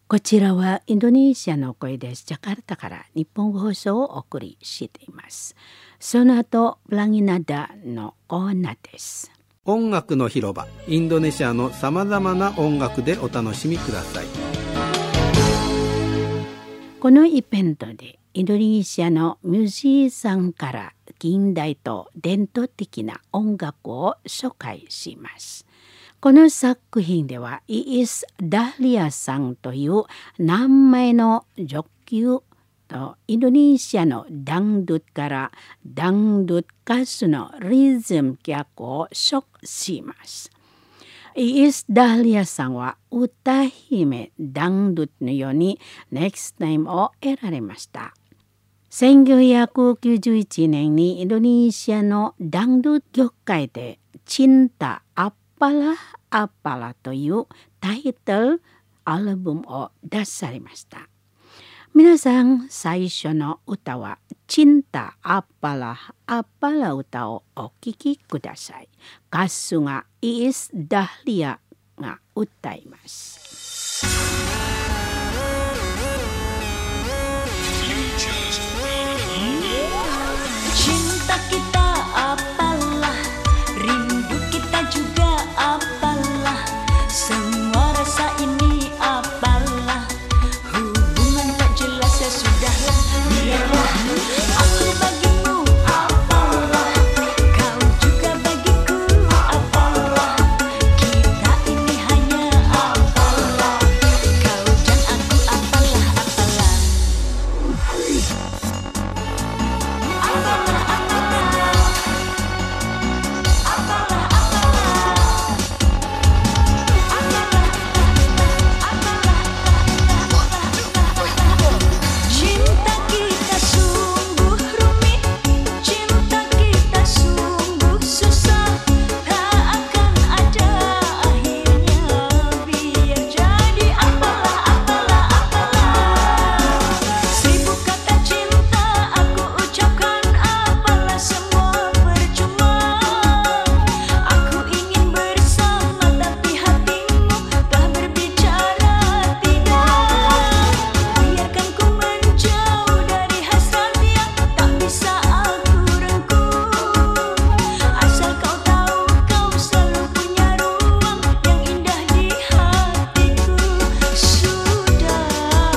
こちらはインドネシアの声です。ジャカルタから日本語放送をお送りしています。その後、プランギナダのコーナーです。 音楽の広場、インドネシアのさまざまな音楽でお楽しみください。 このイベントでインドネシアのミュージシャンから近代と伝統的な音楽を紹介します。この作品ではイース・ダーリアさんという名前の女優とインドネシアのダンドゥッからダンドゥッ歌手のリズム曲を紹介します。イース・ダーリアさんは歌姫ダンドゥッのように Next Time を得られました。1991年にインドネシアのダンドゥッ業界でチンタ・アッパラ・アッパラというタイトルアルバムを出されました。皆さん最初の歌はチンタ・アッパラ・アッパラ歌をお聴きください。歌手がイース・ダーリアが歌います。 Cinta kita apalah, rindu kita juga apalah, semua rasa ini apalah, hubungan tak jelas ya sudahlah, biarlah. Aku bagimu apalah, kau juga bagiku apalah, kita ini hanya apalah, kau dan aku apalah, apalah. Cinta kita sungguh rumit, cinta kita sungguh susah, tak akan ada akhirnya, biar jadi apalah, apalah, apalah. Seribu kata cinta aku ucapkan apalah, semua percuma. Aku ingin bersama tapi hatimu telah berbicara tidak. Biarkan ku menjauh dari hasrat yang tak bisa aku rengkuh. Asal kau tahu kau selalu punya ruang yang indah di hatiku. Sudahlah,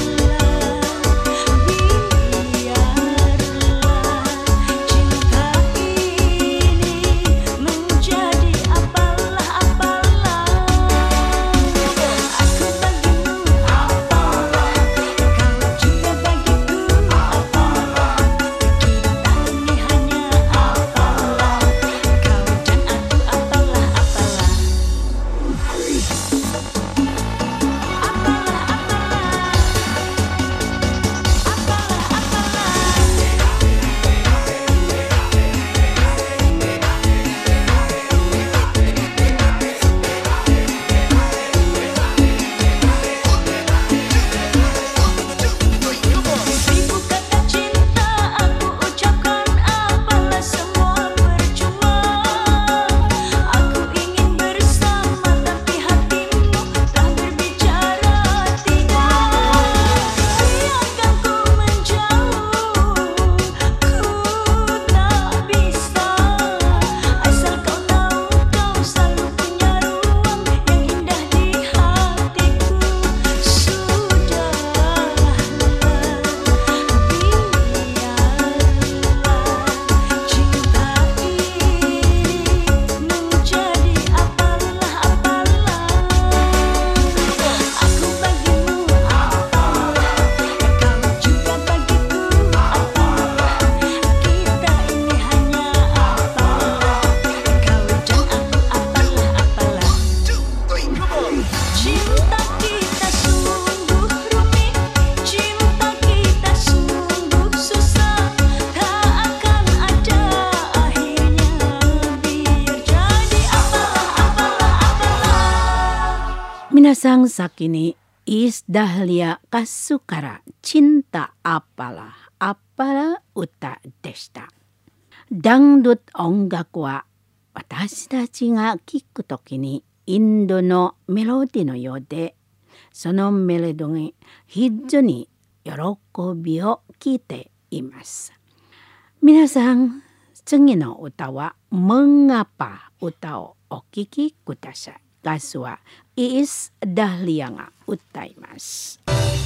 biarlah cinta ini menjadi apalah, apalah. Aku bagimu apalah, kau juga bagiku apalah, kita ini hanya apalah, kau dan aku apalah, apalah. Apalah, seribu kata cinta aku ucapkan apalah, semua percuma. Aku ingin bersama tapi hatimu telah berbicara tidak. Biarkan ku menjauh, ku tak bisa. Asal kau tahu kau selalu punya ruang yang indah di hatiku. Sudahlah, biarlah cinta ini menjadi apalah, apalah. Aku bagimu apalah, kau juga bagiku apalah, kita ini hanya apalah, kau dan aku apalah, apalah. Cinta kita sungguh rumit, cinta kita sungguh susah, tak akan ada akhirnya, biar jadi apalah, apalah, apalah. 皆さん先にイース・ダーリア歌手からチンタ・アッパラ・アッパラ歌でした。ダンドゥッ音楽は私たちが聴くときにインドのメロディーのようでそのメロディーに非常に喜びを聞いています。皆さん、次の歌はMengapa歌をお聴きください。ガスはIis Dahliaが歌います。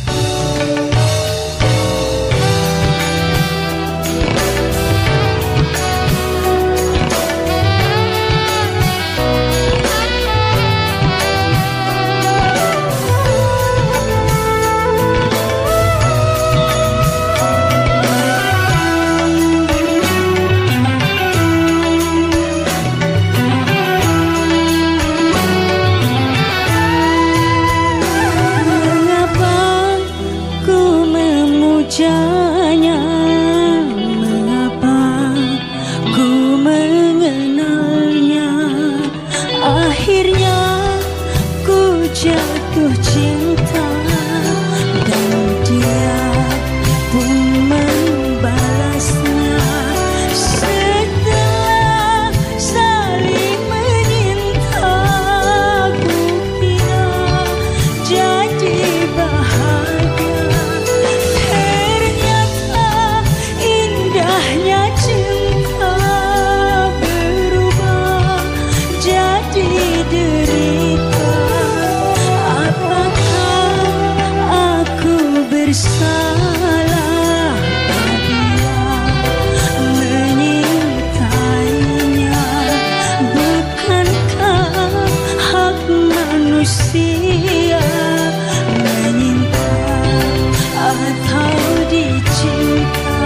Mengapa ku mengenalnya? Akhirnya ku jatuh cinta dan dia pun membalasnya. Setelah saling meminta, ku kira jadi bahagia. Salah apabila menyintainya. Bukankah hak manusia menyinta atau dicinta?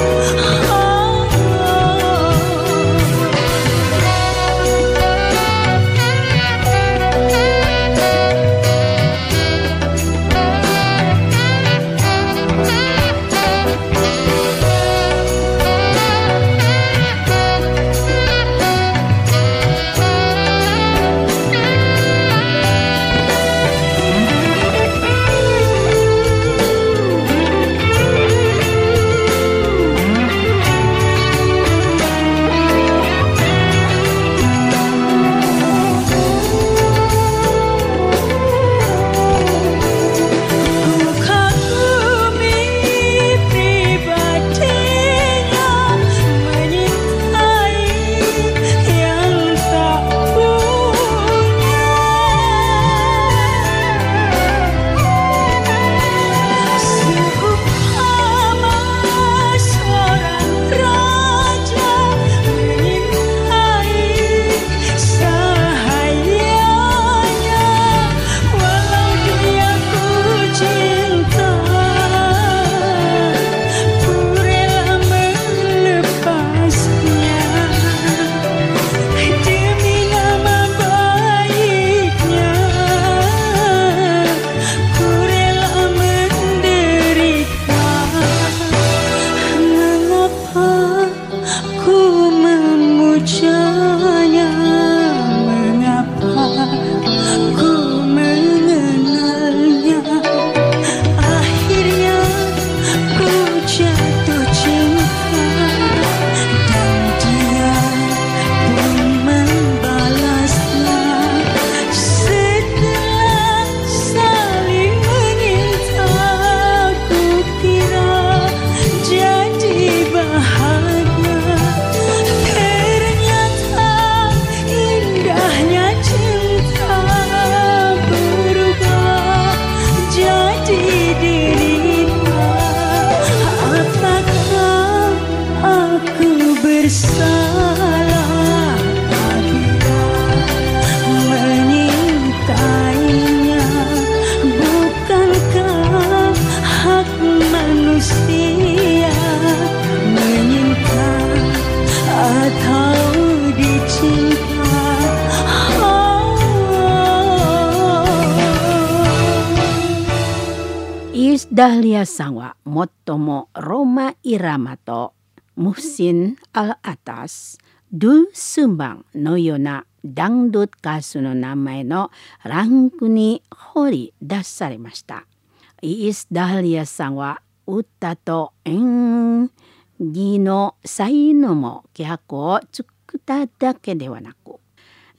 Iis Dahlia さんは最もローマイラマとムフシン・アル・アタス、ドゥ・スンバンのようなダンドゥ歌手の名前のランクに放り出されました。イース・ダリアさんは歌と演技の才能も脚を作っただけではなく、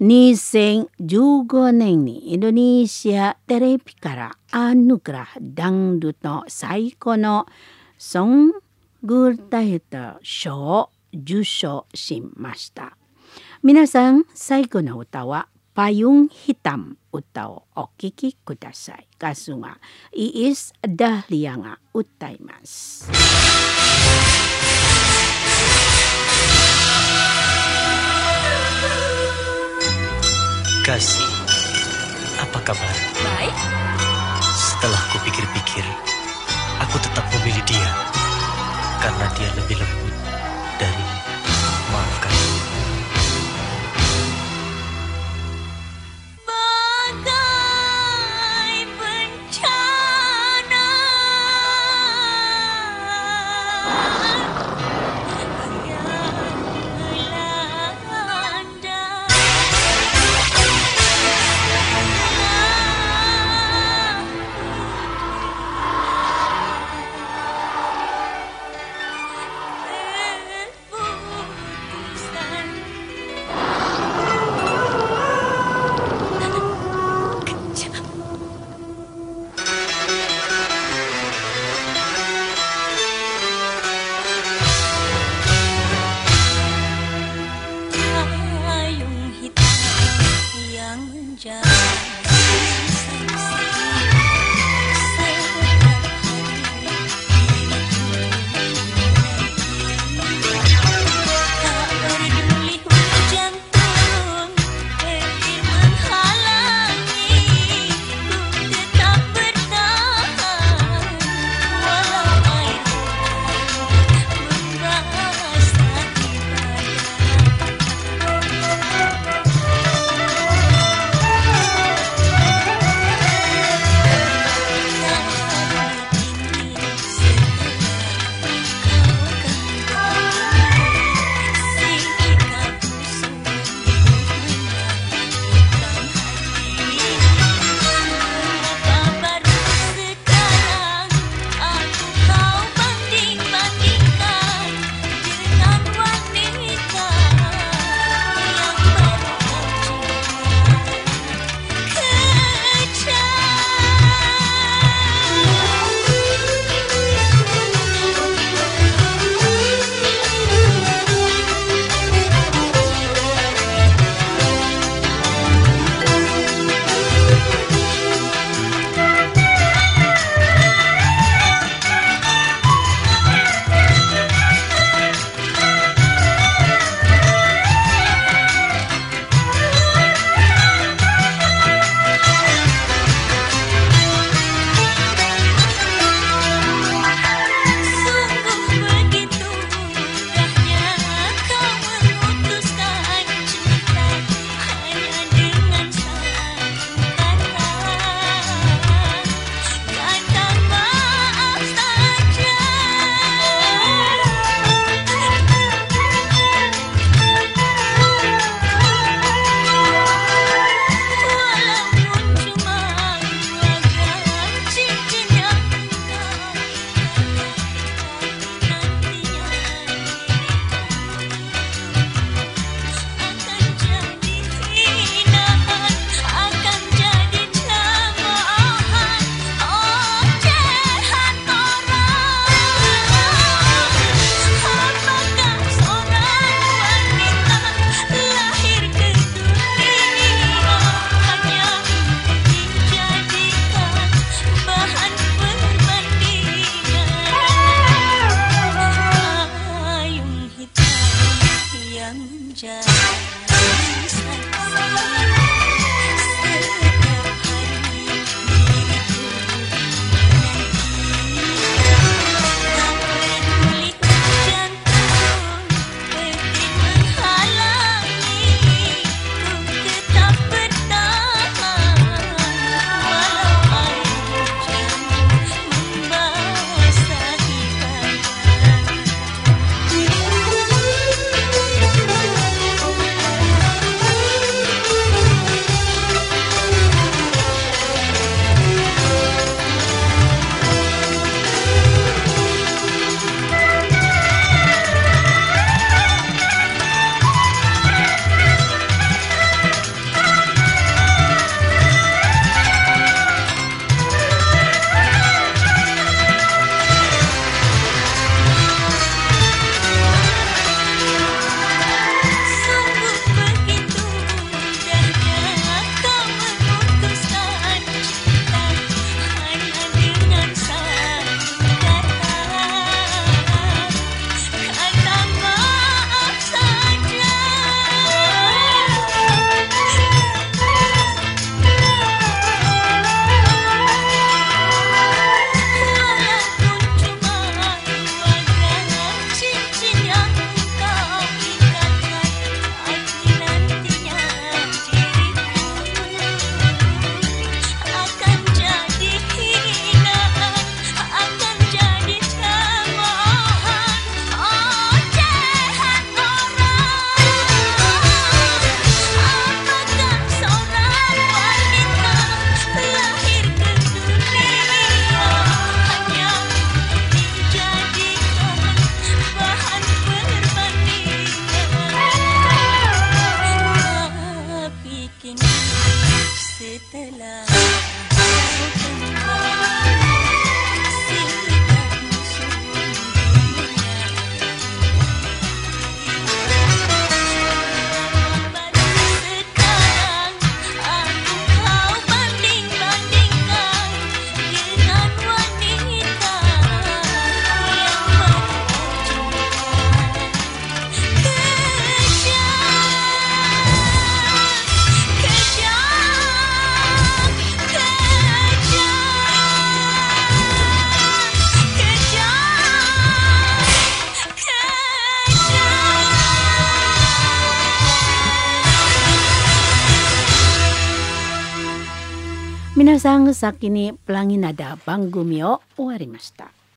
2015年にインドネシアテレビからアヌグラダンドの最高のソングライター賞を受賞しました。皆さん、最後の歌はパユンヒタム歌をお聴きください。歌手はイース・ダリアが歌います。 Kasih, apa kabar? Baik. Setelah kupikir-pikir, aku tetap memilih dia karena dia lebih lembut darimu. Maafkan. Bagai bencana yang melanda. 皆さん、先にプランギナダ番組を終わりました。